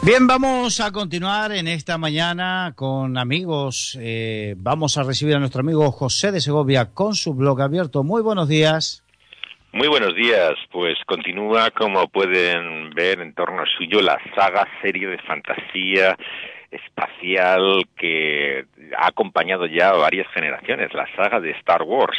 Bien, vamos a continuar en esta mañana con amigos. Vamos a recibir a nuestro amigo José de Segovia con su blog abierto. Muy buenos días. Muy buenos días. Pues continúa, como pueden ver, en torno a suyo la saga serie de fantasía espacial que ha acompañado ya a varias generaciones, la saga de Star Wars.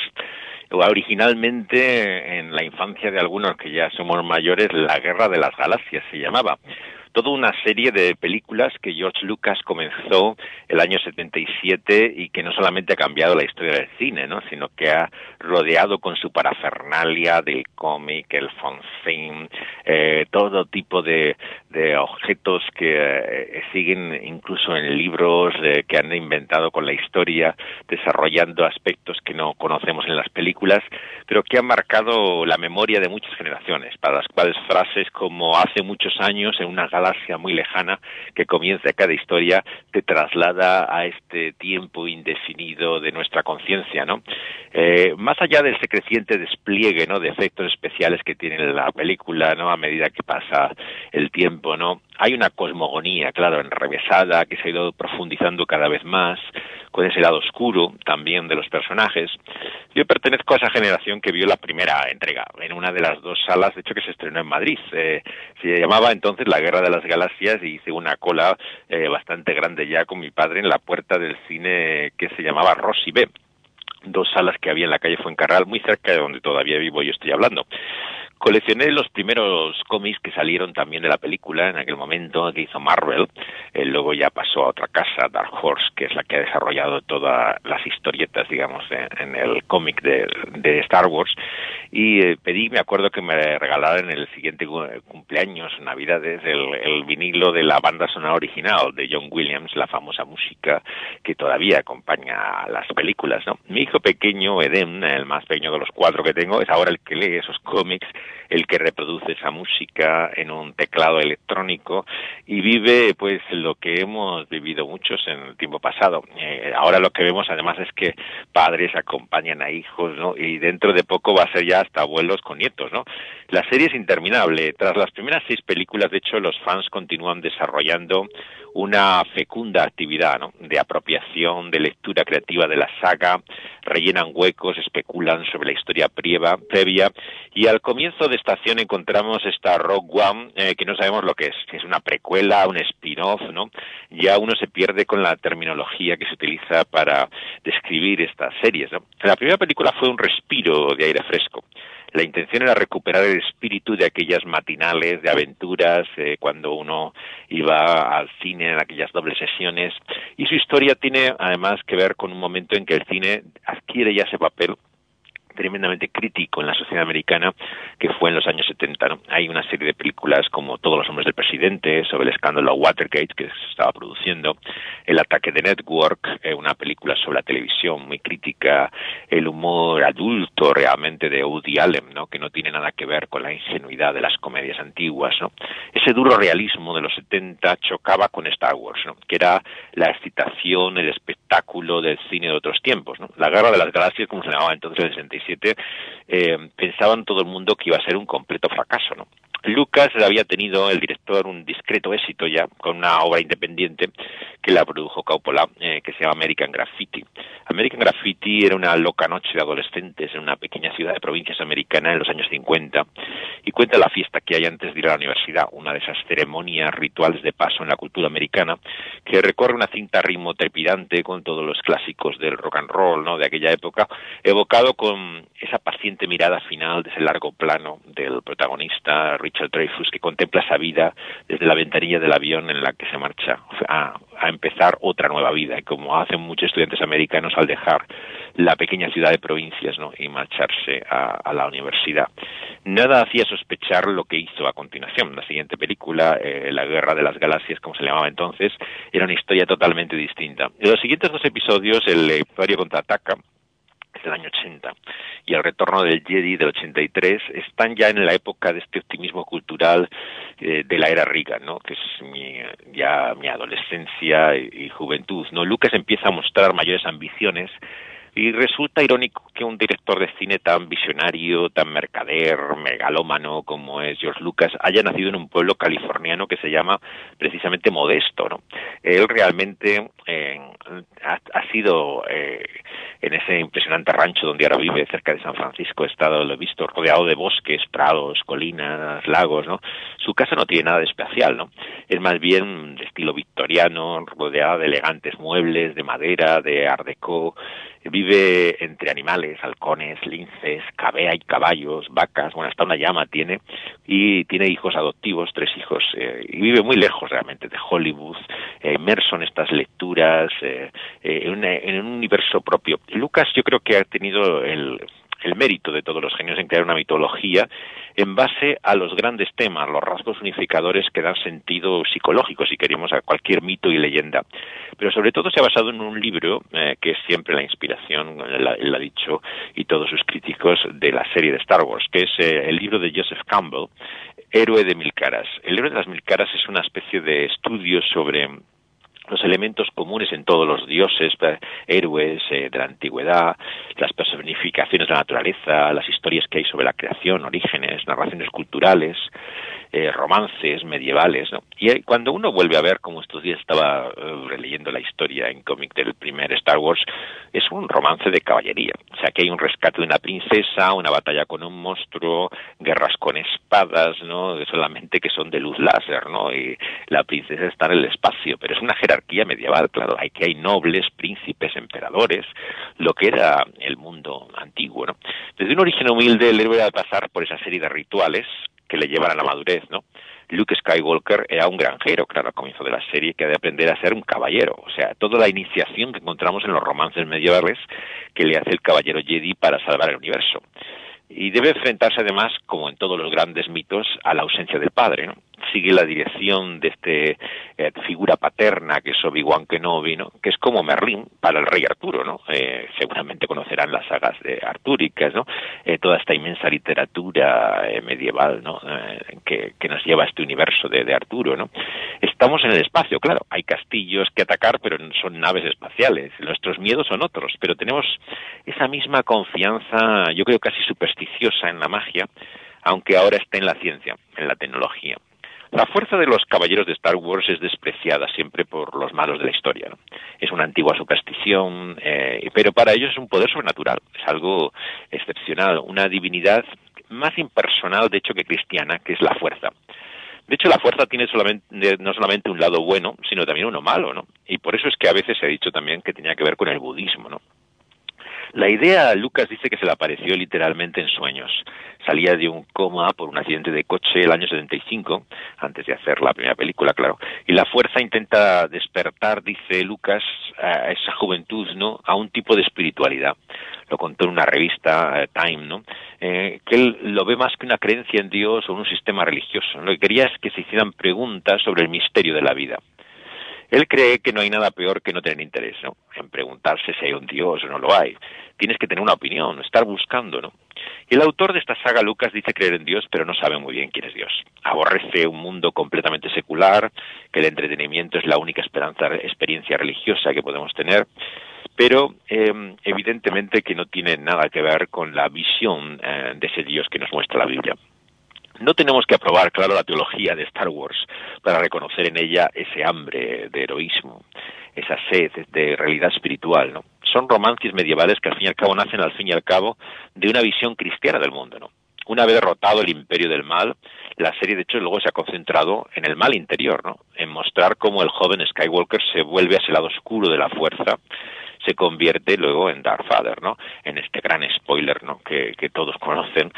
Originalmente, en la infancia de algunos que ya somos mayores, La Guerra de las Galaxias se llamaba. Toda una serie de películas que George Lucas comenzó el año 77 y que no solamente ha cambiado la historia del cine, ¿no?, sino que ha rodeado con su parafernalia del cómic, el fanzine, todo tipo de objetos que siguen incluso en libros que han inventado con la historia, desarrollando aspectos que no conocemos en las películas, pero que han marcado la memoria de muchas generaciones, para las cuales frases como hace muchos años en una galaxia muy lejana que comienza cada historia te traslada a este tiempo indefinido de nuestra conciencia, ¿no? Más allá de ese creciente despliegue, ¿no?, de efectos especiales que tiene la película, ¿no?, a medida que pasa el tiempo, ¿no?, hay una cosmogonía, claro, enrevesada, que se ha ido profundizando cada vez más, con ese lado oscuro también de los personajes. Yo pertenezco a esa generación que vio la primera entrega en una de las dos salas, de hecho, que se estrenó en Madrid. Se llamaba entonces La Guerra de las Galaxias y hice una cola bastante grande ya con mi padre en la puerta del cine que se llamaba Rossi B. Dos salas que había en la calle Fuencarral, muy cerca de donde todavía vivo y estoy hablando. Coleccioné los primeros cómics que salieron también de la película en aquel momento, que hizo Marvel. Luego ya pasó a otra casa, Dark Horse, que es la que ha desarrollado todas las historietas, digamos, en el cómic de Star Wars. Y pedí, me acuerdo que me regalaran en el siguiente cumpleaños, Navidades, el vinilo de la banda sonora original de John Williams, la famosa música que todavía acompaña a las películas, ¿no? Mi hijo pequeño, Eden, el más pequeño de los cuatro que tengo, es ahora el que lee esos cómics, el que reproduce esa música en un teclado electrónico y vive pues lo que hemos vivido muchos en el tiempo pasado. Ahora lo que vemos además es que padres acompañan a hijos, ¿no?, y dentro de poco va a ser ya hasta abuelos con nietos, ¿no? La serie es interminable. Tras las primeras 6 películas, de hecho, los fans continúan desarrollando una fecunda actividad, ¿no?, de apropiación, de lectura creativa de la saga, rellenan huecos, especulan sobre la historia previa, y al comienzo de estación encontramos esta Rogue One, que no sabemos lo que es, si es una precuela, un spin-off, ¿no? Ya uno se pierde con la terminología que se utiliza para describir estas series, ¿no? La primera película fue un respiro de aire fresco. La intención era recuperar el espíritu de aquellas matinales de aventuras, cuando uno iba al cine en aquellas dobles sesiones, y su historia tiene además que ver con un momento en que el cine adquiere ya ese papel tremendamente crítico en la sociedad americana, que fue en los años 70, ¿no? Hay una serie de películas como Todos los hombres del presidente, sobre el escándalo Watergate que se estaba produciendo, El ataque de Network, una película sobre la televisión muy crítica, el humor adulto realmente de Woody Allen, ¿no?, que no tiene nada que ver con la ingenuidad de las comedias antiguas, ¿no? Ese duro realismo de los 70 chocaba con Star Wars, ¿no?, que era la excitación, el espectáculo del cine de otros tiempos, ¿no? La Guerra de las Galaxias, como se llamaba entonces en el 67, pensaban todo el mundo que iba a ser un completo fracaso, ¿no? Lucas había tenido, el director, un discreto éxito ya con una obra independiente que la produjo Coppola, que se llama American Graffiti. American Graffiti era una loca noche de adolescentes en una pequeña ciudad de provincias americana en los años 50 y cuenta la fiesta que hay antes de ir a la universidad, una de esas ceremonias rituales de paso en la cultura americana que recorre una cinta a ritmo trepidante con todos los clásicos del rock and roll, ¿no?, de aquella época, evocado con esa paciente mirada final de ese largo plano del protagonista Richard Dreyfuss, que contempla esa vida desde la ventanilla del avión en la que se marcha a empezar otra nueva vida, y como hacen muchos estudiantes americanos al dejar la pequeña ciudad de provincias, ¿no?, y marcharse a la universidad. Nada hacía sospechar lo que hizo a continuación. La siguiente película, La Guerra de las Galaxias, como se llamaba entonces, era una historia totalmente distinta. En los siguientes 2 episodios, el Imperio contraataca, es del año 80, y El Retorno del Jedi del 83, están ya en la época de este optimismo cultural de la era Reagan, ¿no?, que es mi adolescencia y juventud, ¿no? Lucas empieza a mostrar mayores ambiciones, Y resulta irónico que un director de cine tan visionario, tan mercader, megalómano como es George Lucas, haya nacido en un pueblo californiano que se llama precisamente Modesto, ¿no? Él realmente ha sido en ese impresionante rancho donde ahora vive, cerca de San Francisco, lo he visto rodeado de bosques, prados, colinas, lagos, ¿no? Su casa no tiene nada de especial, ¿no? Es más bien de estilo victoriano, rodeada de elegantes muebles, de madera, de art déco. Vive entre animales, halcones, linces, cabea y caballos, vacas, bueno, hasta una llama tiene, y tiene hijos adoptivos, 3 hijos, y vive muy lejos realmente de Hollywood, inmerso en estas lecturas, en un universo propio. Lucas yo creo que ha tenido el mérito de todos los genios en crear una mitología en base a los grandes temas, los rasgos unificadores que dan sentido psicológico, si queremos, a cualquier mito y leyenda. Pero sobre todo se ha basado en un libro que es siempre la inspiración, él ha dicho, y todos sus críticos, de la serie de Star Wars, que es el libro de Joseph Campbell, Héroe de Mil Caras. El Héroe de las Mil Caras es una especie de estudio sobre los elementos comunes en todos los dioses, héroes de la antigüedad, las personificaciones de la naturaleza, las historias que hay sobre la creación, orígenes, narraciones culturales, romances medievales, ¿no? Y cuando uno vuelve a ver, como estos días estaba releyendo la historia en cómic del primer Star Wars, es un romance de caballería. O sea, que hay un rescate de una princesa, una batalla con un monstruo, guerras con espadas, ¿no? Solamente que son de luz láser, ¿no? Y la princesa está en el espacio, pero es una jerarquía medieval, claro. Hay nobles, príncipes, emperadores, lo que era el mundo antiguo, ¿no? Desde un origen humilde, el héroe va a pasar por esa serie de rituales que le llevan a la madurez, ¿no? Luke Skywalker era un granjero, claro, al comienzo de la serie, que ha de aprender a ser un caballero. O sea, toda la iniciación que encontramos en los romances medievales que le hace el caballero Jedi para salvar el universo. Y debe enfrentarse además, como en todos los grandes mitos, a la ausencia del padre, ¿no? Sigue la dirección de figura paterna que es Obi-Wan Kenobi, ¿no? Que es como Merlín para el rey Arturo, ¿no? Seguramente conocerán las sagas de artúricas, ¿no? Toda esta inmensa literatura medieval, ¿no? Que nos lleva a este universo de Arturo, ¿no? Estamos en el espacio, claro, hay castillos que atacar, pero son naves espaciales. Nuestros miedos son otros, pero tenemos esa misma confianza, yo creo casi supersticiosa en la magia, aunque ahora esté en la ciencia, en la tecnología. La fuerza de los caballeros de Star Wars es despreciada siempre por los malos de la historia, ¿no? Es una antigua superstición, pero para ellos es un poder sobrenatural, es algo excepcional, una divinidad más impersonal, de hecho, que cristiana, que es la fuerza. De hecho, la fuerza tiene no solamente un lado bueno, sino también uno malo, ¿no? Y por eso es que a veces se ha dicho también que tenía que ver con el budismo, ¿no? La idea, Lucas dice que se le apareció literalmente en sueños. Salía de un coma por un accidente de coche el año 75, antes de hacer la primera película, claro. Y la fuerza intenta despertar, dice Lucas, a esa juventud, ¿no? A un tipo de espiritualidad. Lo contó en una revista, Time, ¿no? Que él lo ve más que una creencia en Dios o en un sistema religioso. Lo que quería es que se hicieran preguntas sobre el misterio de la vida. Él cree que no hay nada peor que no tener interés, ¿no? En preguntarse si hay un Dios o no lo hay. Tienes que tener una opinión, estar buscando, ¿no? Y el autor de esta saga, Lucas, dice creer en Dios, pero no sabe muy bien quién es Dios. Aborrece un mundo completamente secular, que el entretenimiento es la única experiencia religiosa que podemos tener, pero evidentemente que no tiene nada que ver con la visión de ese Dios que nos muestra la Biblia. No tenemos que aprobar, claro, la teología de Star Wars para reconocer en ella ese hambre de heroísmo, esa sed de realidad espiritual, ¿no? Son romances medievales que al fin y al cabo de una visión cristiana del mundo, ¿no? Una vez derrotado el imperio del mal, la serie de hecho luego se ha concentrado en el mal interior, ¿no? En mostrar cómo el joven Skywalker se vuelve a ese lado oscuro de la fuerza, se convierte luego en Darth Vader, ¿no? En este gran spoiler, ¿no? Que todos conocen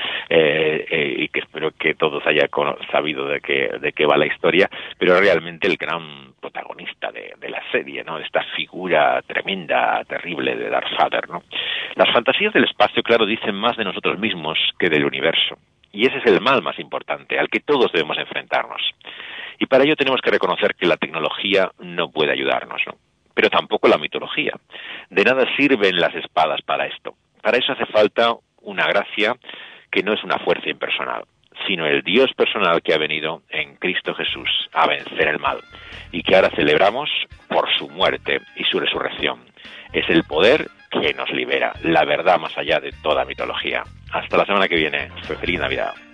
y que espero que todos hayan sabido de qué va la historia, pero realmente el gran protagonista de la serie, ¿no? Esta figura tremenda, terrible de Darth Vader, ¿no? Las fantasías del espacio, claro, dicen más de nosotros mismos que del universo. Y ese es el mal más importante, al que todos debemos enfrentarnos. Y para ello tenemos que reconocer que la tecnología no puede ayudarnos, ¿no? Pero tampoco la mitología. De nada sirven las espadas para esto. Para eso hace falta una gracia que no es una fuerza impersonal, sino el Dios personal que ha venido en Cristo Jesús a vencer el mal y que ahora celebramos por su muerte y su resurrección. Es el poder que nos libera, la verdad más allá de toda mitología. Hasta la semana que viene. Feliz Navidad.